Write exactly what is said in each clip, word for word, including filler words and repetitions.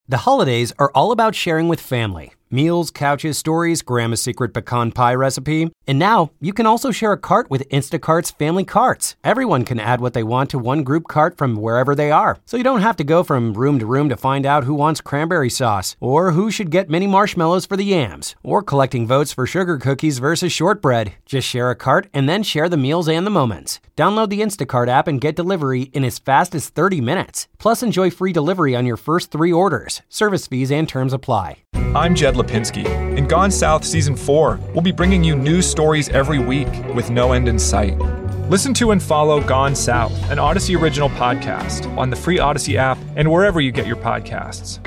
The holidays are all about sharing with family. Meals, couches, stories, Grandma's secret pecan pie recipe. And now, you can also share a cart with Instacart's Family Carts. Everyone can add what they want to one group cart from wherever they are. So you don't have to go from room to room to find out who wants cranberry sauce, or who should get mini marshmallows for the yams, or collecting votes for sugar cookies versus shortbread. Just share a cart and then share the meals and the moments. Download the Instacart app and get delivery in as fast as thirty minutes. Plus, enjoy free delivery on your first three orders. Service fees and terms apply. I'm Jed Lipinski. In Gone South Season four, we'll be bringing you new stories every week with no end in sight. Listen to and follow Gone South, an Odyssey original podcast, on the free Odyssey app and wherever you get your podcasts.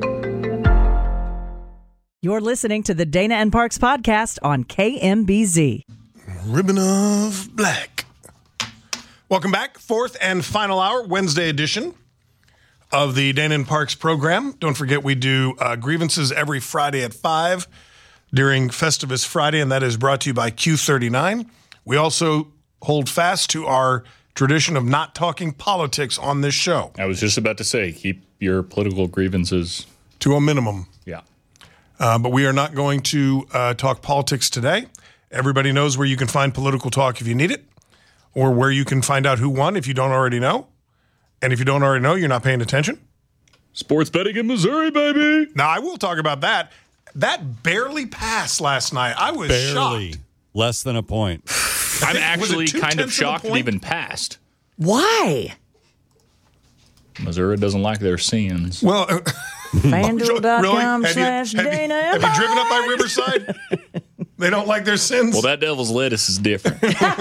You're listening to the Dana and Parks podcast on K M B Z. Ribbon of Black. Welcome back. Fourth and final hour, Wednesday edition of the Dana and Parks program. Don't forget we do uh, grievances every Friday at five during Festivus Friday, and that is brought to you by Q thirty-nine. We also hold fast to our tradition of not talking politics on this show. I was just about to say, keep your political grievances to a minimum. Yeah. Uh, but we are not going to uh, talk politics today. Everybody knows where you can find political talk if you need it, or where you can find out who won if you don't already know. And if you don't already know, you're not paying attention. Sports betting in Missouri, baby. Now, I will talk about that. That barely passed last night. I was barely. shocked. Less than a point. I'm actually kind of shocked it even passed. Why? Missouri doesn't like their sins. Well, uh, FanDuel dot com really? slash have, you, have, Dana. you, have you driven up by Riverside? They don't like their sins? Well, that devil's lettuce is different.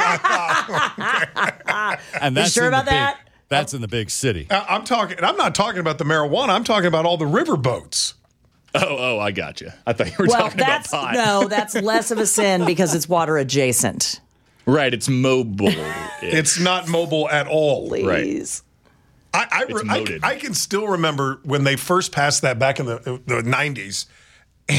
And that's you sure in the about big, that? That's in the big city. Uh, I'm talking. I'm not talking about the marijuana. I'm talking about all the river boats. Oh, oh, I got you. I thought you were Well, talking about that's pot. no, that's less of a sin because it's water adjacent. Right, it's mobile. It's not mobile at all. Please. I, I, It's I, moated. I can still remember when they first passed that back in the, the nineties. And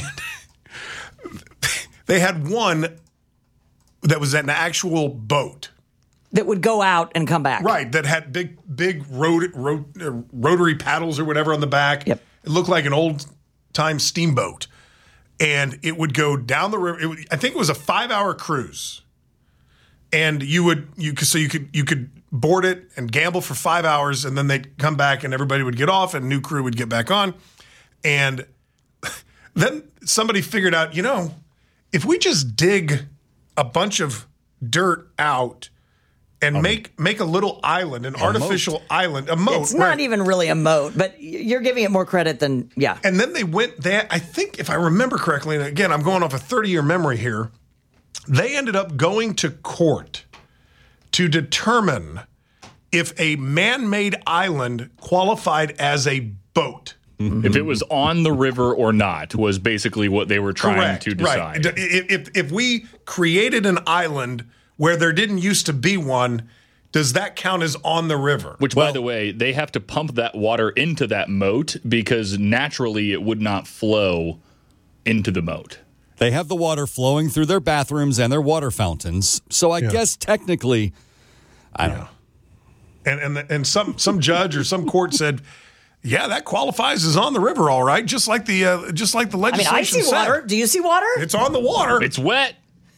they had one that was an actual boat. That would go out and come back. Right, that had big, big rot, rot, uh, rotary paddles or whatever on the back. Yep. It looked like an old-time steamboat. And it would go down the river. It would, I think it was a five-hour cruise. And you would, you could, so you could, you could board it and gamble for five hours, and then they'd come back and everybody would get off and a new crew would get back on. And then somebody figured out, you know, if we just dig a bunch of dirt out and make make a little island, an artificial moat. island, a moat. It's not right. even really a moat, but you're giving it more credit than, yeah. And then they went there, I think if I remember correctly, and again, I'm going off a thirty-year memory here, they ended up going to court to determine if a man-made island qualified as a boat. If it was on the river or not was basically what they were trying Correct. to decide. Right. If, if, if we created an island where there didn't used to be one, does that count as on the river? Which, Well- by the way, they have to pump that water into that moat because naturally it would not flow into the moat. They have the water flowing through their bathrooms and their water fountains. So I guess technically, I don't know. And and and some some judge or some court said, yeah, that qualifies as on the river, all right, just like the uh, just like the I mean, legislation I see said. water. Do you see water? It's on the water. It's wet.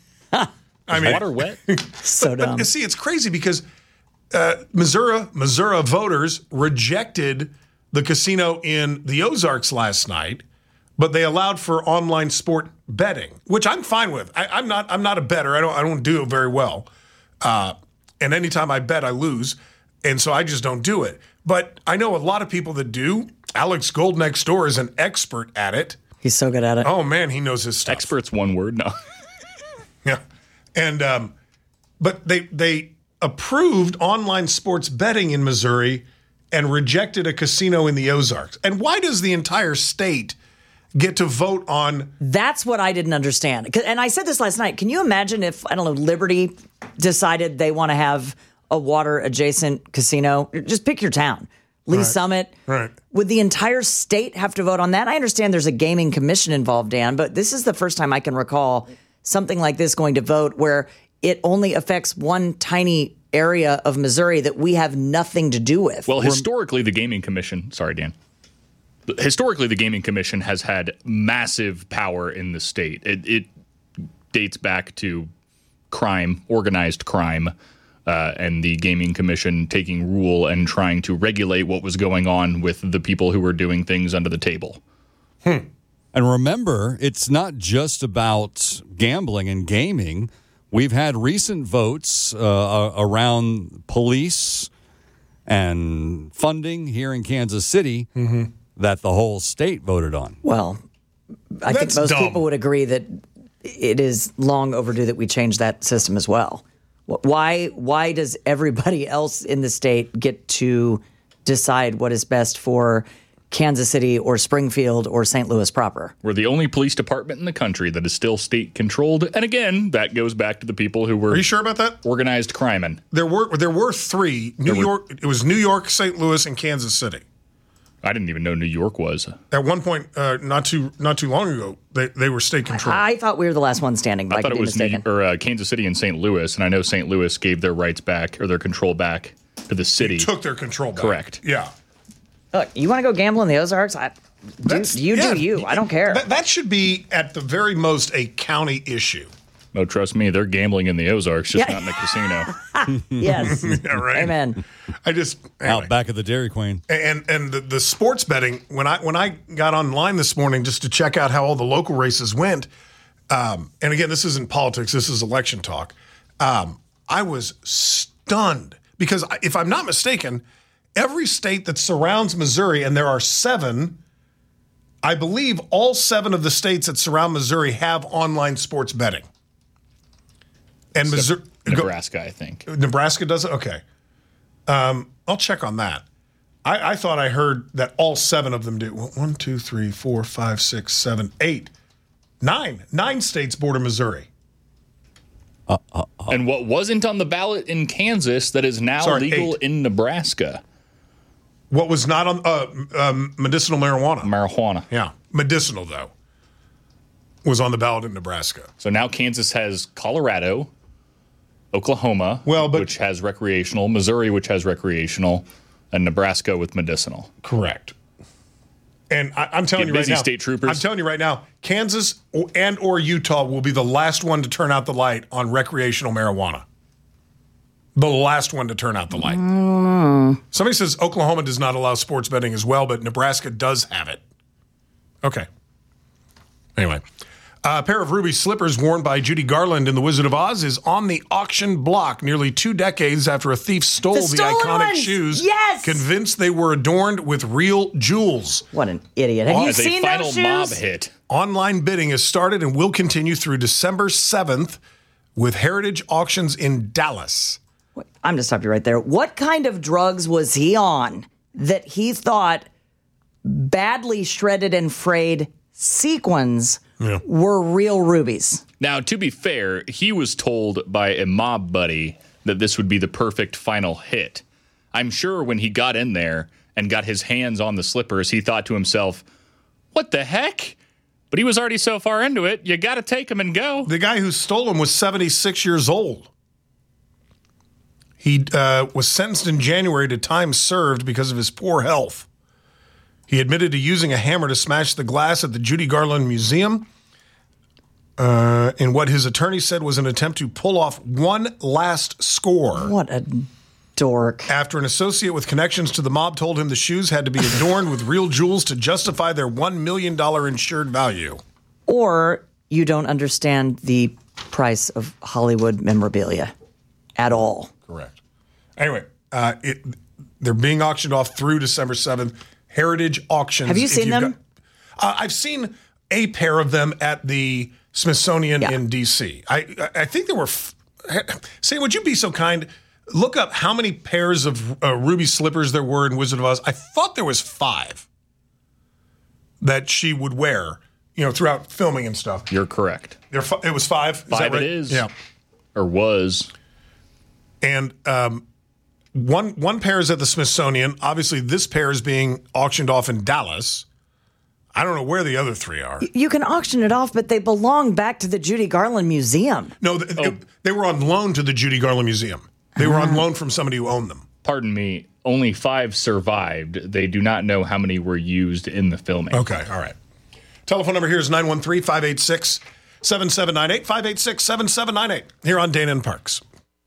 I mean, Water wet? so dumb. But see, it's crazy because uh, Missouri, Missouri voters rejected the casino in the Ozarks last night, but they allowed for online sport betting, which I'm fine with. I, I'm not. I'm not a bettor. I don't. I don't do it very well. Uh, and anytime I bet, I lose, and so I just don't do it. But I know a lot of people that do. Alex Gold next door is an expert at it. He's so good at it. Oh man, he knows his stuff. Expert's one word. No. Yeah. And um, but they they approved online sports betting in Missouri and rejected a casino in the Ozarks. And why does the entire state get to vote on? That's what I didn't understand. 'Cause- And I said this last night. Can you imagine if, I don't know, Liberty decided they want to have a water adjacent casino? Just pick your town. Lee Summit. Right. Would the entire state have to vote on that? I understand there's a gaming commission involved, Dan, but this is the first time I can recall something like this going to vote where it only affects one tiny area of Missouri that we have nothing to do with. Well, historically, the Gaming Commission, sorry, Dan. historically, the Gaming Commission has had massive power in the state. It, it dates back to crime, organized crime, uh, and the Gaming Commission taking rule and trying to regulate what was going on with the people who were doing things under the table. Hmm. And remember, it's not just about gambling and gaming. We've had recent votes uh, around police and funding here in Kansas City mm-hmm. that the whole state voted on. Well, I That's think most dumb. people would agree that it is long overdue that we change that system as well. Why, why does everybody else in the state get to decide what is best for Kansas City or Springfield or Saint Louis proper? We're the only police department in the country that is still state-controlled. And again, that goes back to the people who were Are you sure about that? organized crime. And There were there were three. New were- York. It was New York, Saint Louis, and Kansas City. I didn't even know New York was. At one point, uh, not too not too long ago, they, they were state controlled. I thought we were the last one standing, but I, I thought could it be was New, mistaken. or uh, Kansas City and Saint Louis, and I know Saint Louis gave their rights back or their control back to the city. Took their control back. Correct. Yeah. Look, you want to go gamble in the Ozarks? I, do, That's- you yeah, do you. I don't care. That, that should be at the very most a county issue. No, trust me, they're gambling in the Ozarks, just Yeah. not in the casino. Yes. Yeah, right. Amen. I just anyway. Out back of the Dairy Queen. And and the, the sports betting, when I when I got online this morning just to check out how all the local races went, um, and again, this isn't politics, this is election talk. Um, I was stunned because I- if I'm not mistaken, every state that surrounds Missouri, and there are seven, I believe all seven of the states that surround Missouri have online sports betting. And Missouri, Nebraska, I think. Nebraska does it? Okay. Um, I'll check on that. I, I thought I heard that all seven of them do. One, two, three, four, five, six, seven, eight, nine. Nine states border Missouri. Uh, uh, uh. And what wasn't on the ballot in Kansas that is now Sorry, legal eight. in Nebraska? What was not on uh, um, medicinal marijuana? Marijuana. Yeah. Medicinal, though, was on the ballot in Nebraska. So now Kansas has Colorado, Oklahoma, Well, but- which has recreational, Missouri, which has recreational, and Nebraska with medicinal. Correct. And I, I'm telling Get you right busy, now, state troopers. I'm telling you right now, Kansas or- and or Utah will be the last one to turn out the light on recreational marijuana. The last one to turn out the light. Mm. Somebody says Oklahoma does not allow sports betting as well, but Nebraska does have it. Okay. Anyway, a pair of ruby slippers worn by Judy Garland in The Wizard of Oz is on the auction block nearly two decades after a thief stole The the, stolen iconic ones! shoes, Yes! convinced they were adorned with real jewels. What an idiot. Have you As a seen final those mob shoes? hit. Online bidding has started and will continue through December seventh with Heritage Auctions in Dallas. Wait, I'm going to stop you right there. What kind of drugs was he on that he thought badly shredded and frayed sequins Yeah. were real rubies? Now, to be fair, he was told by a mob buddy that this would be the perfect final hit. I'm sure when he got in there and got his hands on the slippers, he thought to himself, what the heck? But he was already so far into it, you got to take him and go. The guy who stole them was seventy-six years old. He uh, was sentenced in January to time served because of his poor health. He admitted to using a hammer to smash the glass at the Judy Garland Museum uh, in what his attorney said was an attempt to pull off one last score. What a dork. After an associate with connections to the mob told him the shoes had to be adorned with real jewels to justify their one million dollars insured value. Or you don't understand the price of Hollywood memorabilia at all. Correct. Anyway, uh, it, they're being auctioned off through December seventh. Heritage Auctions. Have you If seen you've them? got- uh, I've seen a pair of them at the Smithsonian Yeah. in D C. I I think there were. F- Say, would you be so kind? Look up how many pairs of uh, ruby slippers there were in Wizard of Oz. I thought there was five that she would wear, you know, throughout filming and stuff. You're correct. There, fi- it was five. Is that Five right? it is. Yeah. Or was. And um, one one pair is at the Smithsonian. Obviously, this pair is being auctioned off in Dallas. I don't know where the other three are. You can auction it off, but they belong back to the Judy Garland Museum. No, th- it- they were on loan to the Judy Garland Museum. They were on loan from somebody who owned them. pardon me, only five survived. They do not know how many were used in the filming. Okay, all right. Telephone number here is nine one three, five eight six, seven seven nine eight, five eight six, seven seven nine eight, here on Dana and Parks.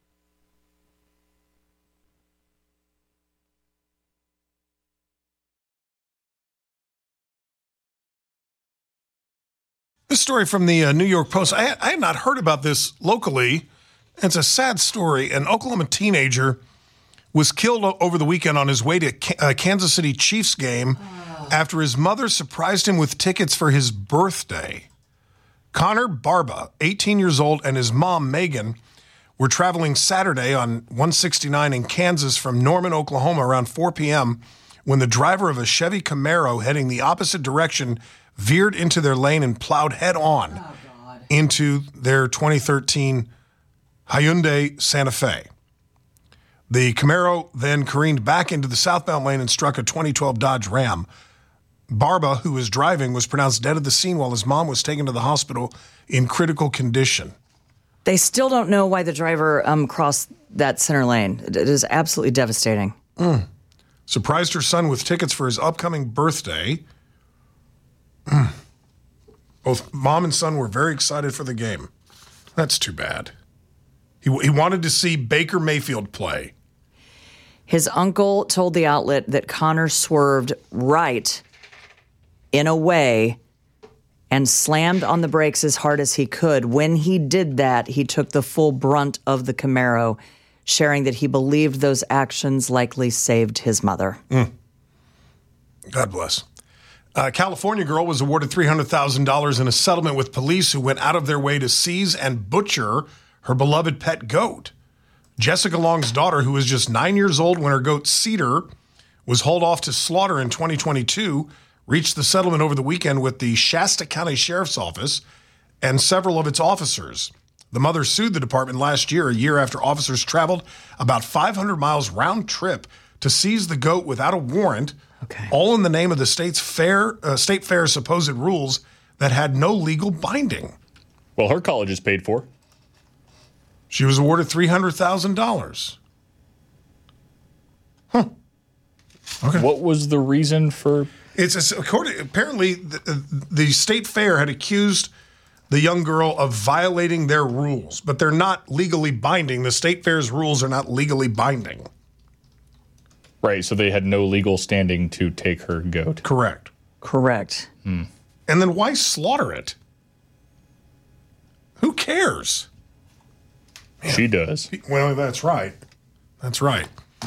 This story from the uh, New York Post, I, I had not heard about this locally. It's a sad story. An Oklahoma teenager was killed o- over the weekend on his way to a Kansas City Chiefs game oh. after his mother surprised him with tickets for his birthday. Connor Barba, eighteen years old, and his mom, Megan, were traveling Saturday on one sixty-nine in Kansas from Norman, Oklahoma around four p.m. when the driver of a Chevy Camaro heading the opposite direction veered into their lane and plowed head-on oh, into their twenty thirteen Hyundai Santa Fe. The Camaro then careened back into the southbound lane and struck a twenty twelve Dodge Ram. Barba, who was driving, was pronounced dead at the scene while his mom was taken to the hospital in critical condition. They still don't know why the driver um, crossed that center lane. It is absolutely devastating. Mm. Surprised her son with tickets for his upcoming birthday. Mm. Both mom and son were very excited for the game. That's too bad. He, he wanted to see Baker Mayfield play. His uncle told the outlet that Connor swerved right in a way and slammed on the brakes as hard as he could. When he did that, he took the full brunt of the Camaro, sharing that he believed those actions likely saved his mother. Mm. God bless. A California girl was awarded three hundred thousand dollars in a settlement with police who went out of their way to seize and butcher her beloved pet goat. Jessica Long's daughter, who was just nine years old when her goat Cedar was hauled off to slaughter in twenty twenty-two, reached the settlement over the weekend with the Shasta County Sheriff's Office and several of its officers. The mother sued the department last year, a year after officers traveled about five hundred miles round trip to seize the goat without a warrant, okay. all in the name of the state's fair, uh, state fair's supposed rules that had no legal binding. Well, her college is paid for. She was awarded three hundred thousand dollars. Huh. Okay. What was the reason for... It's a, according, apparently the, the state fair had accused the young girl of violating their rules, but they're not legally binding. The state fair's rules are not legally binding. Right, so they had no legal standing to take her goat. Correct. Correct. Hmm. And then why slaughter it? Who cares? Man. She does. Well, that's right. That's right.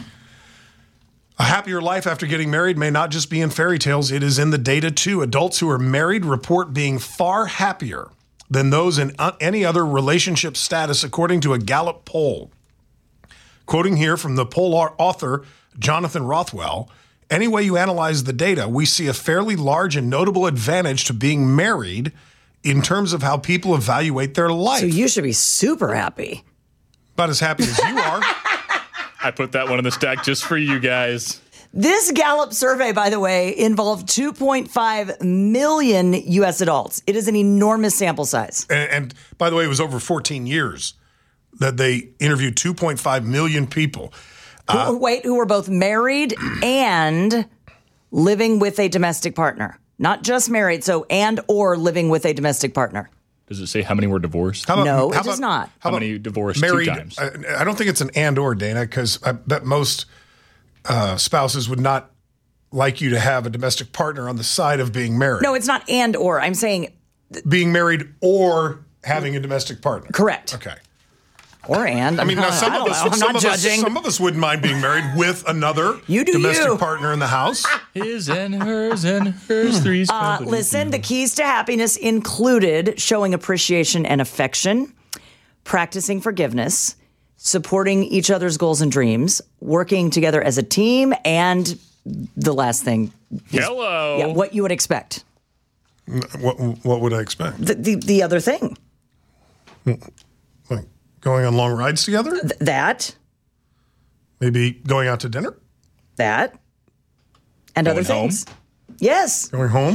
A happier life after getting married may not just be in fairy tales. It is in the data, too. Adults who are married report being far happier than those in any other relationship status, according to a Gallup poll. Quoting here from the poll author, Jonathan Rothwell, any way you analyze the data, we see a fairly large and notable advantage to being married in terms of how people evaluate their life. So you should be super happy. About as happy as you are. I put that one in the stack just for you guys. This Gallup survey, by the way, involved two point five million U S adults. It is an enormous sample size. And, and by the way, it was over fourteen years that they interviewed two point five million people. Uh, who, wait, who were both married and living with a domestic partner. Not just married, so and or living with a domestic partner. Does it say how many were divorced? How about, no, how it does about, not. How, how many divorced married, two times? I, I don't think it's an and or, Dana, because I bet most uh, spouses would not like you to have a domestic partner on the side of being married. No, it's not and or. I'm saying... Th- being married or having a domestic partner. Correct. Okay. Or and. I mean, now some of us, I'm some not of judging. us, some of us wouldn't mind being married with another you do domestic you. partner in the house. His and hers and hers three's uh, company. Listen, the keys to happiness included showing appreciation and affection, practicing forgiveness, supporting each other's goals and dreams, working together as a team, and the last thing. Is, Hello. Yeah, what you would expect. What, what would I expect? The, the, the other thing. Like going on long rides together? Th- that. Maybe going out to dinner? That. And Going other things. home? Yes. Going home?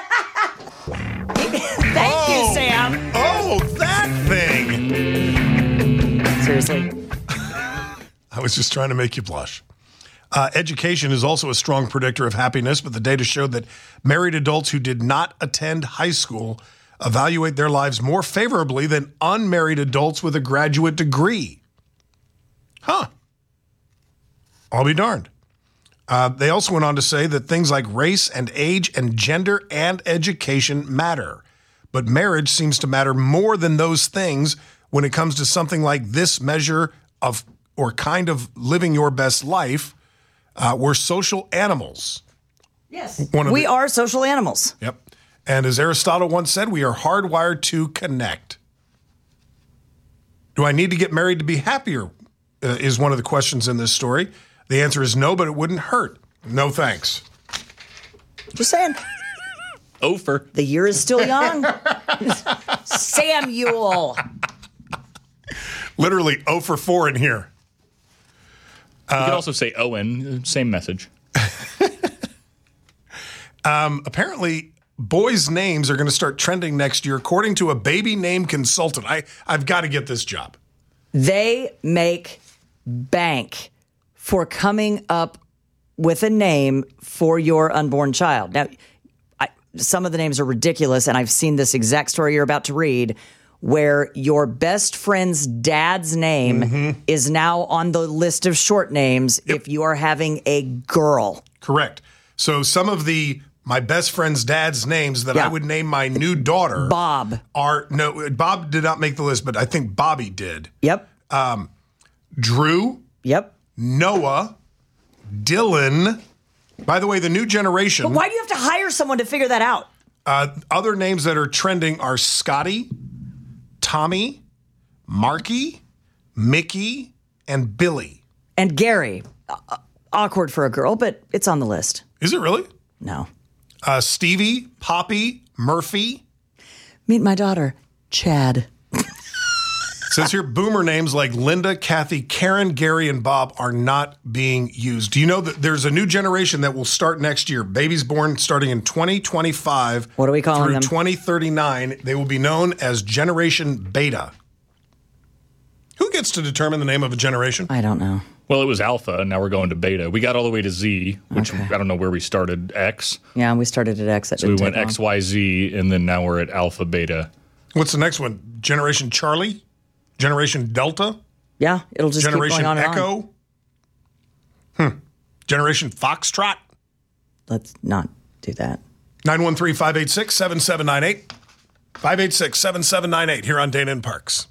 Thank oh, you, Sam. Oh, that thing. Seriously. I was just trying to make you blush. Uh, education is also a strong predictor of happiness, but the data showed that married adults who did not attend high school evaluate their lives more favorably than unmarried adults with a graduate degree. Huh. I'll be darned. Uh, they also went on to say that things like race and age and gender and education matter. But marriage seems to matter more than those things when it comes to something like this measure of or kind of living your best life. Uh, we're social animals. Yes. One of we the- are social animals. Yep. And as Aristotle once said, we are hardwired to connect. Do I need to get married to be happier? Uh, is one of the questions in this story. The answer is no, but it wouldn't hurt. No thanks. Just saying. Ofer. The year is still young. Samuel. Literally oh for four in here. You could also say Owen. Same message. Um, apparently, boys' names are going to start trending next year, according to a baby name consultant. I, I've got to get this job. They make bank for coming up with a name for your unborn child. Now, I, some of the names are ridiculous, and I've seen this exact story you're about to read, where your best friend's dad's name mm-hmm. is now on the list of short names yep. if you are having a girl. Correct. So some of the my best friend's dad's names that yeah. I would name my new daughter Bob are no Bob did not make the list, but I think Bobby did. Yep. Um, Drew. Yep. Noah. Dylan. By the way, the new generation. But why do you have to hire someone to figure that out? Uh, other names that are trending are Scotty, Tommy, Marky, Mickey, and Billy. And Gary. Uh, awkward for a girl, but it's on the list. Is it really? No. Uh, Stevie, Poppy, Murphy. Meet my daughter, Chad. Says here, boomer names like Linda, Kathy, Karen, Gary, and Bob are not being used. Do you know that there's a new generation that will start next year? Babies born starting in twenty twenty-five. What are we calling through them? twenty thirty-nine. They will be known as Generation Beta. Who gets to determine the name of a generation? I don't know. Well, it was Alpha, and now we're going to Beta. We got all the way to Z, which okay. I don't know where we started, X. Yeah, we started at X. That so we went long. X, Y, Z, and then now we're at Alpha, Beta. What's the next one? Generation Charlie? Generation Delta? Yeah, it'll just Generation keep going on and Echo? on. Hmm. Generation Foxtrot? Let's not do that. nine one three, five eight six, seven seven nine eight. five eight six, seven seven nine eight here on Dana and Parks.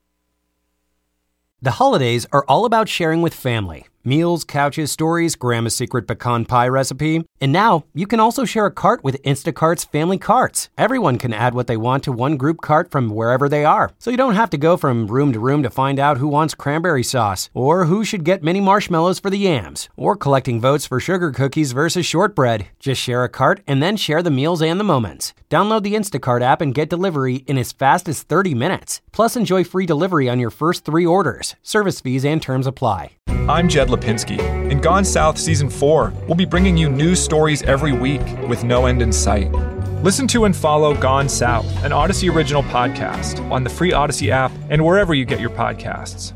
The holidays are all about sharing with family. Meals, couches, stories, Grandma's secret pecan pie recipe. And now, you can also share a cart with Instacart's family carts. Everyone can add what they want to one group cart from wherever they are. So you don't have to go from room to room to find out who wants cranberry sauce, or who should get mini marshmallows for the yams, or collecting votes for sugar cookies versus shortbread. Just share a cart and then share the meals and the moments. Download the Instacart app and get delivery in as fast as thirty minutes. Plus, enjoy free delivery on your first three orders. Service fees and terms apply. I'm Jed Lipinski. In Gone South Season four, we'll be bringing you new stories every week with no end in sight. Listen to and follow Gone South, an Odyssey original podcast, on the free Odyssey app and wherever you get your podcasts.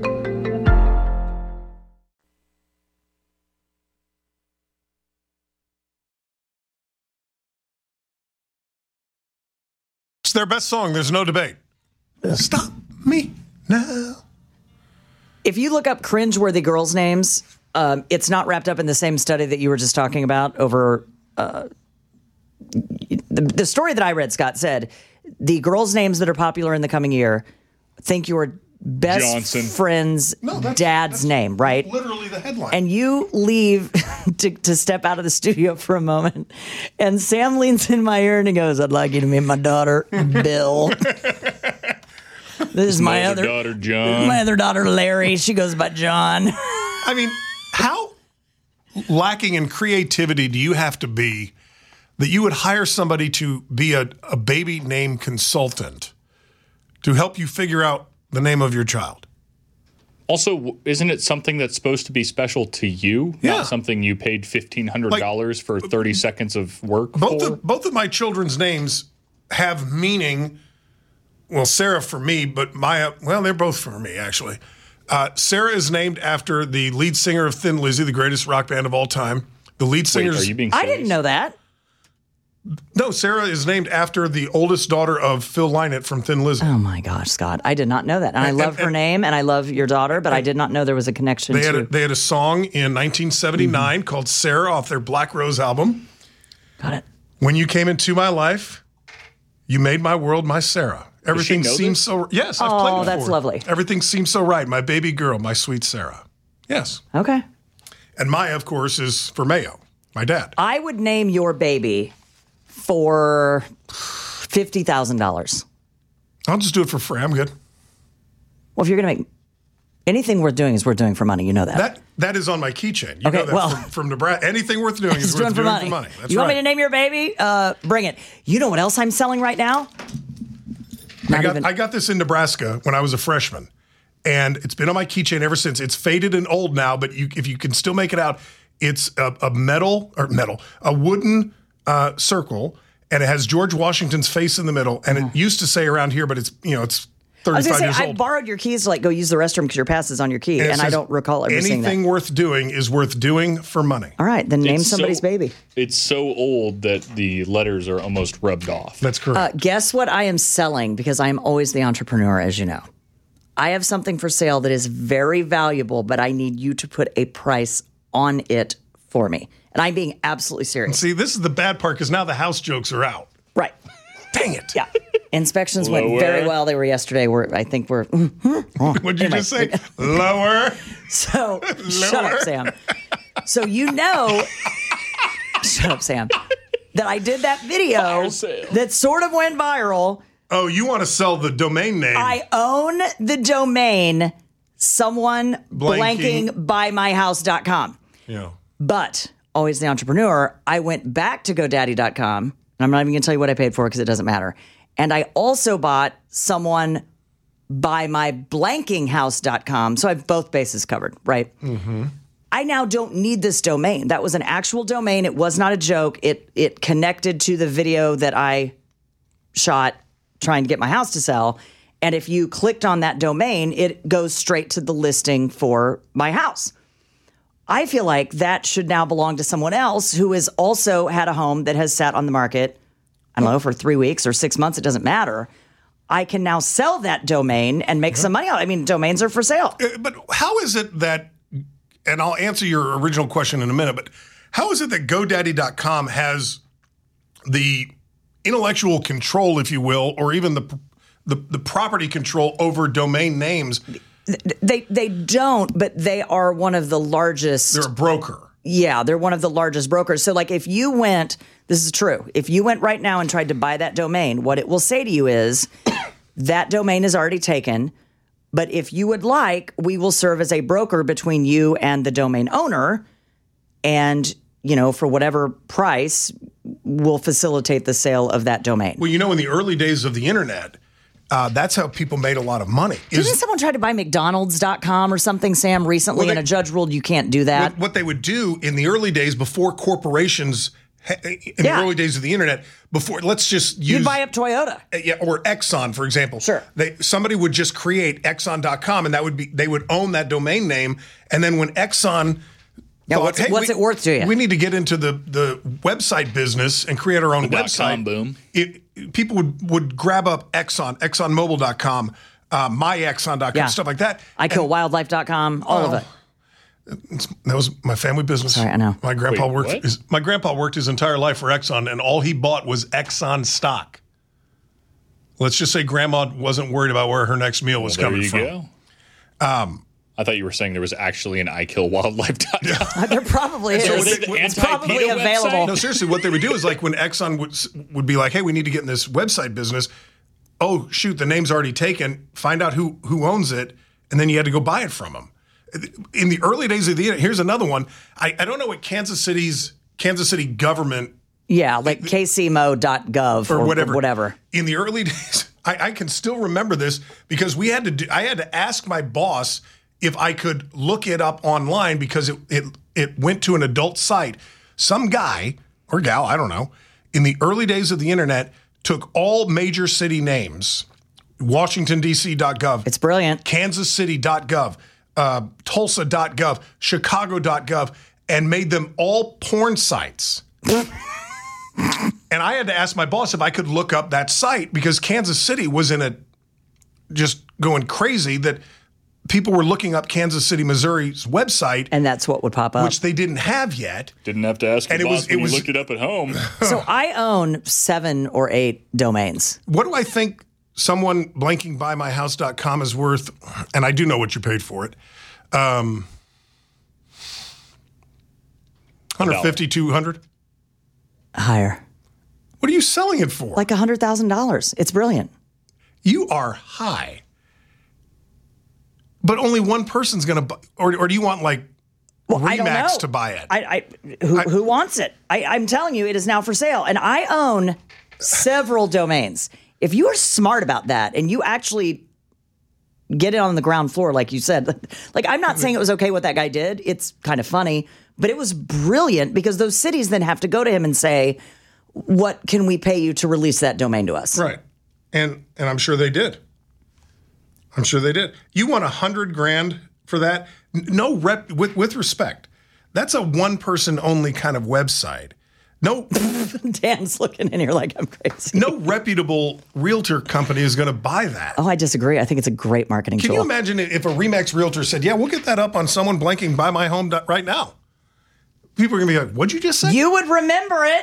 It's their best song. There's no debate. Stop me now. If you look up cringeworthy girls' names, um, it's not wrapped up in the same study that you were just talking about over uh, the, the story that I read. Scott said the girls' names that are popular in the coming year, think your best Johnson. friend's No, that's- dad's that's name, right? Literally the headline. And you leave to, to step out of the studio for a moment, and Sam leans in my ear and he goes, "I'd like you to meet my daughter, Bill." This is my, my other daughter, John. My other daughter, Larry. She goes by John. I mean, how lacking in creativity do you have to be that you would hire somebody to be a, a baby name consultant to help you figure out the name of your child? Also, isn't it something that's supposed to be special to you? Yeah. Not something you paid fifteen hundred dollars like, for thirty seconds of work both for? Of, both of my children's names have meaning. Well, Sarah for me, but Maya, well, they're both for me, actually. Uh, Sarah is named after the lead singer of Thin Lizzy, the greatest rock band of all time. The lead Wait, singer. are you being I serious? didn't know that. No, Sarah is named after the oldest daughter of Phil Lynott from Thin Lizzy. Oh my gosh, Scott! I did not know that, and I And- love and- her and- name, and I love your daughter, but I did not know there was a connection They had to. a, they had a song in nineteen seventy-nine Mm-hmm. called Sarah off their Black Rose album. Got it. When you came into my life, you made my world my Sarah. Everything know seems this? so. Yes, I've Oh, played before. that's lovely. Everything seems so right. My baby girl, my sweet Sarah. Yes, Okay. and Maya, of course, is for Mayo, my dad. I would name your baby for fifty thousand dollars. I'll just do it for free. I'm good. Well, if you're going to make anything worth doing is worth doing for money, you know that. That that is on my keychain. You Okay, know that well- from, from Nebraska. Anything worth doing It's is worth doing for doing money. for money. That's you want right. me to name your baby? Uh, bring it. You know what else I'm selling right now? I Not got even- I got this in Nebraska when I was a freshman, and it's been on my keychain ever since. It's faded and old now, but you, if you can still make it out, it's a, a metal or metal, a wooden uh, circle, and it has George Washington's face in the middle. And it used to say around here, but it's you know it's I was thirty-five going years to say, I old. borrowed your keys to like go use the restroom because your pass is on your key, and, it I says, don't recall ever seeing that. anything worth doing is worth doing for money. All right, then name It's somebody's so- baby. It's so old that the letters are almost rubbed off. That's correct. Uh, guess what I am selling because I am always the entrepreneur, as you know. I have something for sale that is very valuable, but I need you to put a price on it for me. And I'm being absolutely serious. See, this is the bad part because now the house jokes are out. Right. Dang it. Yeah. Inspections went Lower. very well. They were yesterday. We're, I think we're. What'd you just say? Lower. So shut up, Sam. So you know, shut up, Sam. That I did that video Fire sale. that sort of went viral. Oh, you want to sell the domain name? I own the domain someone Blanking. blanking by my house dot com. yeah. But always the entrepreneur, I went back to GoDaddy dot com, and I'm not even going to tell you what I paid for because it doesn't matter. And I also bought someone by my blanking house dot com. So I have both bases covered, right? Mm-hmm. I now don't need this domain. That was an actual domain. It was not a joke. It it connected to the video that I shot trying to get my house to sell. And if you clicked on that domain, it goes straight to the listing for my house. I feel like that should now belong to someone else who has also had a home that has sat on the market, I don't know, for three weeks or six months. It doesn't matter. I can now sell that domain and make some money out. I mean, domains are for sale. Uh, But how is it that, and I'll answer your original question in a minute, but how is it that GoDaddy dot com has the intellectual control, if you will, or even the the, the property control over domain names? They they don't, but they are one of the largest. They're a broker. Yeah, they're one of the largest brokers. So, like, if you went, this is true. If you went right now and tried to buy that domain, what it will say to you is that domain is already taken. But if you would like, we will serve as a broker between you and the domain owner. And, you know, for whatever price, we'll facilitate the sale of that domain. Well, you know, in the early days of the internet, uh, that's how people made a lot of money. Is Didn't someone try to buy McDonald's dot com or something, Sam, recently, Well, they- and a judge ruled you can't do that? what, what they would do in the early days before corporations, in Yeah. the early days of the internet, before, let's just use. You'd buy up Toyota. Uh, yeah, or Exxon, for example. Sure. They somebody would just create Exxon dot com, and that would be they would own that domain name. And then when Exxon Yeah, thought, what's it- hey, what's we- it worth to you? We need to get into the the website business and create our own The website. dot-com boom. It, people would would grab up Exxon, Exxon Mobile dot com, uh, my Exxon dot com, Yeah. stuff like that. I kill wildlife dot com, all of it. That was my family business. Sorry, I know. My grandpa Wait, worked. what? His, my grandpa worked his entire life for Exxon, and all he bought was Exxon stock. Let's just say Grandma wasn't worried about where her next meal was There coming you from. go. Um, I thought you were saying there was actually an I kill wildlife dot com. There probably is. So is it the It's anti-PETA probably website? available. No, seriously, what they would do is like when Exxon would would be like, "Hey, we need to get in this website business." Oh, shoot, the name's already taken. Find out who who owns it, and then you had to go buy it from them. In the early days of the internet, here's another one. I, I don't know what Kansas City's Kansas City government Yeah, like k c m o dot gov or, or, whatever. whatever. In the early days, I, I can still remember this because we had to do, I had to ask my boss if I could look it up online because it it it went to an adult site. Some guy or gal, I don't know, in the early days of the internet took all major city names, Washington D C dot gov, It's brilliant. Kansas City dot gov, uh, Tulsa dot gov, Chicago dot gov, and made them all porn sites. And I had to ask my boss if I could look up that site because Kansas City was in a just going crazy that people were looking up Kansas City, Missouri's website. And that's what would pop up. Which they didn't have yet. Didn't have to ask your And it boss was- when it was- you looked it up at home. So I own seven or eight domains. What do I think someone blanking by my house dot com is worth? And I do know what you paid for it. Um, one fifty, two hundred Higher. What are you selling it for? Like one hundred thousand dollars. It's brilliant. You are high. But only one person's going to buy, or, or do you want like Well, I don't know. Remax to buy it? I, I, who, I- who wants it? I, I'm telling you, it is now for sale. And I own several domains. If you are smart about that and you actually get it on the ground floor, like you said, like I'm not saying it was okay what that guy did. It's kind of funny, but it was brilliant because those cities then have to go to him and say, what can we pay you to release that domain to us? Right. And and I'm sure they did. I'm sure they did. You want a hundred grand for that? N- No rep with with respect. That's a one person only kind of website. No Dan's looking in here like I'm crazy. no reputable realtor company is going to buy that. Oh, I disagree. I think it's a great marketing Can tool. you imagine if a Remax realtor said, "Yeah, we'll get that up on someone blanking by my home dot- right now"? People are going to be like, "What'd you just say?" You would remember it.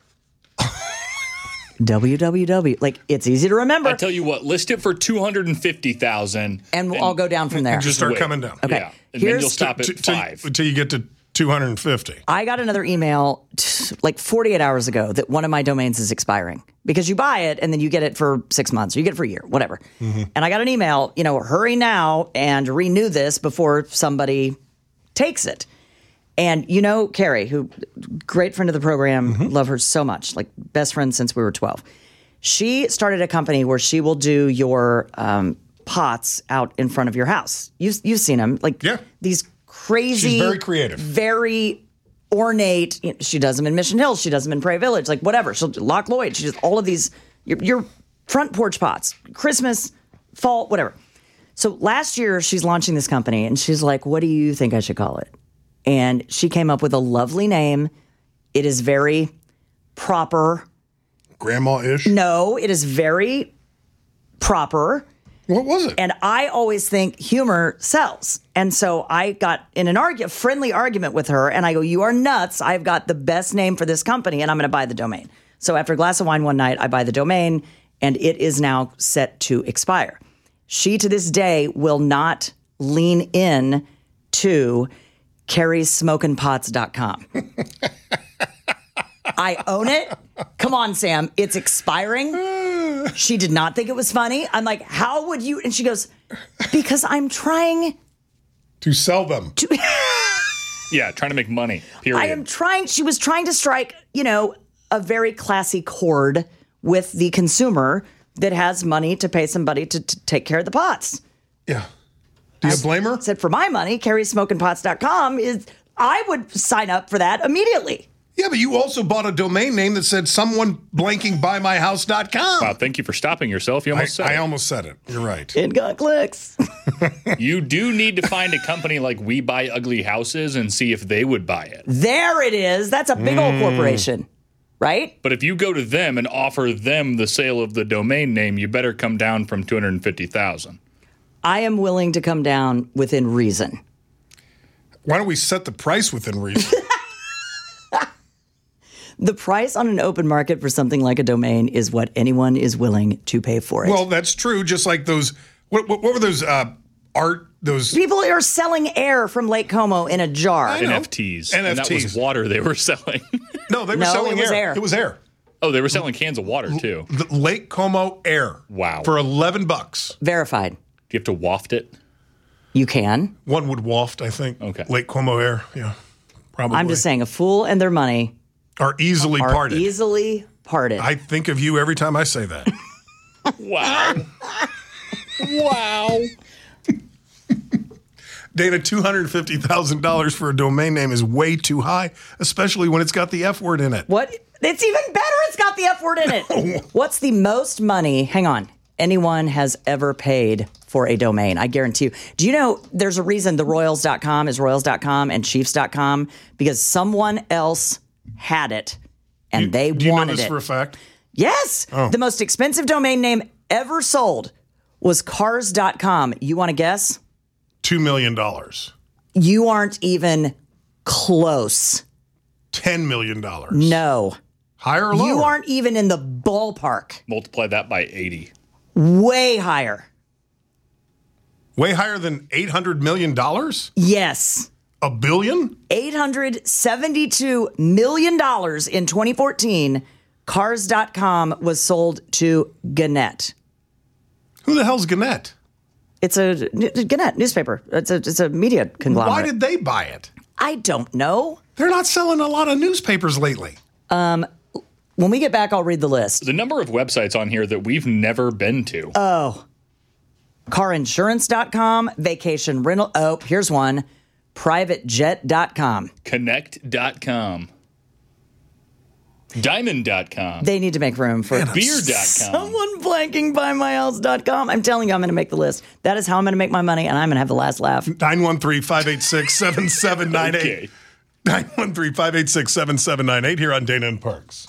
W W W. Like, it's easy to remember. I tell you what, list it for two hundred fifty thousand dollars. and we'll all go down from there. Just start wait. coming down. Okay. Yeah. And then Here's- you'll stop at T- till- five. until you get to two hundred fifty. I got another email t- like forty-eight hours ago that one of my domains is expiring because you buy it and then you get it for six months or you get it for a year, whatever. Mm-hmm. And I got an email, you know, hurry now and renew this before somebody takes it. And you know, Carrie, who great friend of the program, Mm-hmm. love her so much, like best friend since we were twelve. She started a company where she will do your um, pots out in front of your house. You've, you've seen them, like Yeah. these crazy, She's very creative. very ornate. You know, she does them in Mission Hills. She does them in Prairie Village, like whatever. She'll do Loch Lloyd. She does all of these, your, your front porch pots, Christmas, fall, whatever. So last year she's launching this company and she's like, what do you think I should call it? And she came up with a lovely name. It is very proper. Grandma-ish. No, it is very proper. What was it? And I always think humor sells. And so I got in an argue, friendly argument with her, and I go, you are nuts. I've got the best name for this company, and I'm going to buy the domain. So after a glass of wine one night, I buy the domain, and it is now set to expire. She, to this day, will not lean in to carries smokin' pots dot com. I own it. Come on, Sam. It's expiring. She did not think it was funny. I'm like, how would you? And she goes, because I'm trying. To sell them. Yeah, trying to make money. Period. I am trying. She was trying to strike, you know, a very classy chord with the consumer that has money to pay somebody to, to take care of the pots. Yeah. Do you blame her? Said for my money, carries smokin' pots dot com is. I would sign up for that immediately. Yeah, but you also bought a domain name that said someone blanking by my house dot com. Wow, thank you for stopping yourself. You I, almost said I it. almost said it. You're right. It got clicks. You do need to find a company like We Buy Ugly Houses and see if they would buy it. There it is. That's a big old corporation, right? But if you go to them and offer them the sale of the domain name, you better come down from two hundred fifty thousand dollars. I am willing to come down within reason. Why don't we set the price within reason? The price on an open market for something like a domain is what anyone is willing to pay for it. Well, that's true. Just like those, what, what, what were those uh, art, those, people are selling air from Lake Como in a jar. I know. N F Ts. And that N F Ts. was water they were selling. no, they were No, selling it was air. air. It was air. Oh, they were selling cans of water too. Do The Lake Como air. Wow. For eleven bucks. Verified. you have to waft it? You can. One would waft, I think. Okay. Lake Como air. Yeah. Probably. I'm just saying, a fool and their money Are easily are parted. easily parted. I think of you every time I say that. Wow. Wow. Dana, two hundred fifty thousand dollars for a domain name is way too high, especially when it's got the F word in it. What? It's even better. It's got the F word in it. What's the most money? Hang on. anyone has ever paid for a domain. I guarantee you. Do you know there's a reason the Royals dot com is Royals dot com and Chiefs dot com? Because someone else had it and You- they Do you know wanted this it. for a fact? Yes. Oh. The most expensive domain name ever sold was cars dot com. You want to guess? Two million dollars. You aren't even close. Ten million dollars. No. Higher or lower? You aren't even in the ballpark. Multiply that by eighty. Way higher. Way higher than eight hundred million dollars? Yes. A billion? eight hundred seventy-two million dollars in twenty fourteen. cars dot com was sold to Gannett. Who the hell's Gannett? It's a Gannett newspaper. It's a it's a media conglomerate. Why did they buy it? I don't know. They're not selling a lot of newspapers lately. When we get back, I'll read the list. The number of websites on here that we've never been to. Oh. car insurance dot com, vacation rental. Oh, here's one. private jet dot com. Connect dot com. Diamond dot com. They need to make room for Beer dot com. someone blanking buy my house dot com. I'm telling you, I'm going to make the list. That is how I'm going to make my money, and I'm going to have the last laugh. nine one three, five eight six, seven seven nine eight. Okay. nine one three, five eight six, seven seven nine eight here on Dana and Parks.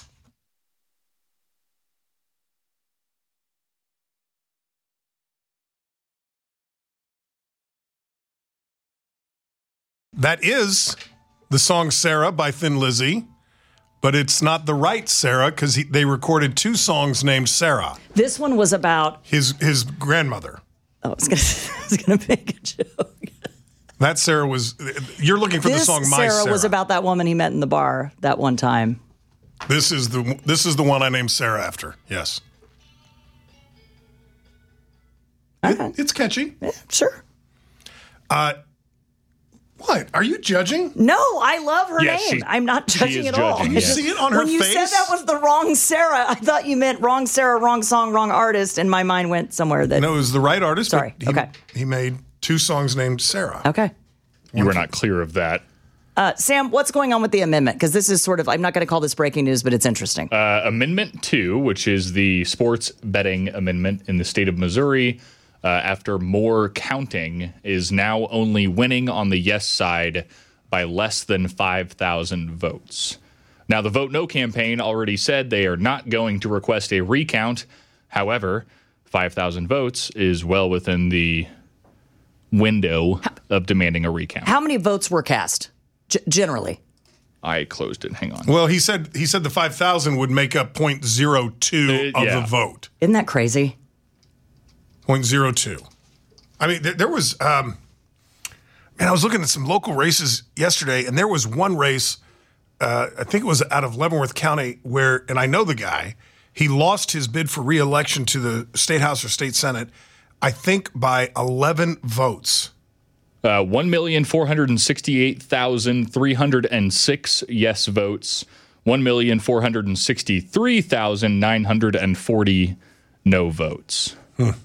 That is the song Sarah by Thin Lizzy, but it's not the right Sarah because they recorded two songs named Sarah, This one was about. his his grandmother. Oh, I was going to I was going to make a joke. That Sarah was, you're looking for This the song My Sarah, Sarah. was about that woman he met in the bar that one time. This is the this is the one I named Sarah after. Yes. It- it's catchy. Yeah, sure. What? Are you judging? No, I love her Yes, name. she- I'm not she judging is at all. judging, You yes. see it on her when you face? said that was the wrong Sarah, I thought you meant wrong Sarah, wrong song, wrong artist, and my mind went somewhere that. No, it was the right artist. but Sorry. He, Okay. He made two songs named Sarah. Okay. You were not clear of that. Uh, Sam, what's going on with the amendment? Because this is sort of, I'm not going to call this breaking news, but it's interesting. Uh, Amendment two, which is the sports betting amendment in the state of Missouri, uh, after more counting, is now only winning on the yes side by less than five thousand votes. Now, the Vote No campaign already said they are not going to request a recount. However, five thousand votes is well within the window of demanding a recount. How many votes were cast, G- generally? I closed it. Hang on. Well, he said he said the five thousand would make up point zero two Uh, of yeah. the vote. Isn't that crazy? point zero two. I mean, there, there was, um, man, I was looking at some local races yesterday, and there was one race, uh, I think it was out of Leavenworth County, where, and I know the guy, he lost his bid for reelection to the state house or state senate, I think by eleven votes. Uh, one million four hundred sixty-eight thousand three hundred six yes votes, one million four hundred sixty-three thousand nine hundred forty no votes.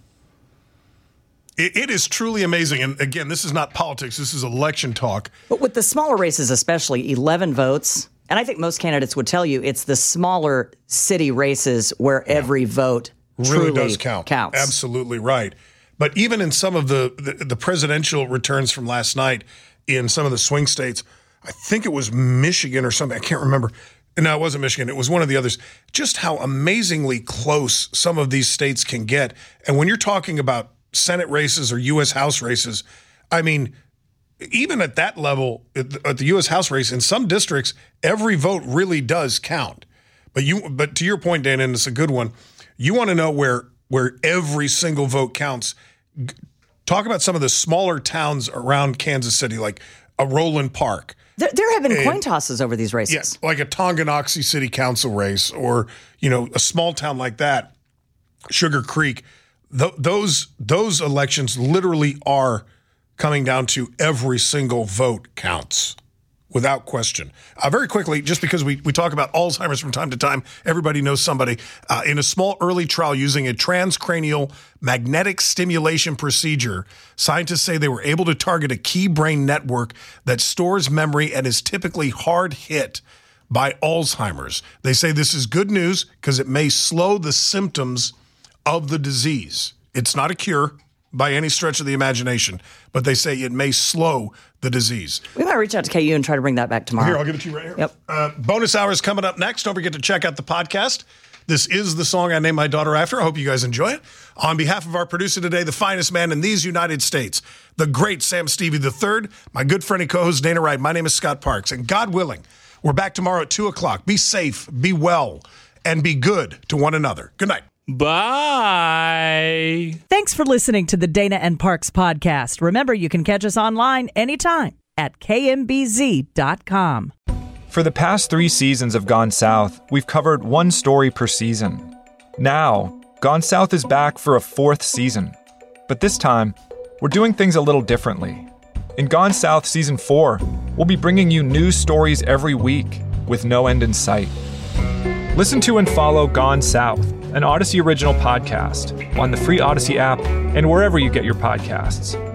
It, it is truly amazing. And again, this is not politics, this is election talk. But with the smaller races, especially eleven votes, and I think most candidates would tell you it's the smaller city races where every vote Really truly does count. counts. Absolutely right. But even in some of the, the the presidential returns from last night in some of the swing states, I think it was Michigan or something. I can't remember. No, it wasn't Michigan. It was one of the others. Just how amazingly close some of these states can get. And when you're talking about Senate races or U S House races, I mean, even at that level, at the, at the U S House race, in some districts, every vote really does count. But you, but to your point, Dan, and it's a good one. You want to know where where every single vote counts. G- Talk about some of the smaller towns around Kansas City, like a Roland Park. There, there have been And- coin tosses over these races. Yes, like a Tonganoxie City Council race, or you know, a small town like that, Sugar Creek. Th- those those elections literally are coming down to every single vote counts, without question. Uh, very quickly, just because we, we talk about Alzheimer's from time to time, everybody knows somebody. Uh, in a small early trial using a transcranial magnetic stimulation procedure, scientists say they were able to target a key brain network that stores memory and is typically hard hit by Alzheimer's. They say this is good news because it may slow the symptoms of the disease. It's not a cure by any stretch of the imagination, but they say it may slow the disease. We might reach out to K U and try to bring that back tomorrow. Here, I'll give it to you right here. Yep. Uh, bonus hour is coming up next. Don't forget to check out the podcast. This is the song I named my daughter after. I hope you guys enjoy it. On behalf of our producer today, the finest man in these United States, the great Sam Stevie the third, my good friend and co-host Dana Wright, my name is Scott Parks, and God willing, we're back tomorrow at two o'clock. Be safe, be well, and be good to one another. Good night. Bye. Thanks for listening to the Dana and Parks podcast. Remember, you can catch us online anytime at K M B Z dot com. For the past three seasons of Gone South, we've covered one story per season. Now, Gone South is back for a fourth season. But this time, we're doing things a little differently. In Gone South Season four, we'll be bringing you new stories every week with no end in sight. Listen to and follow Gone South, an Odyssey original podcast, on the free Odyssey app and wherever you get your podcasts.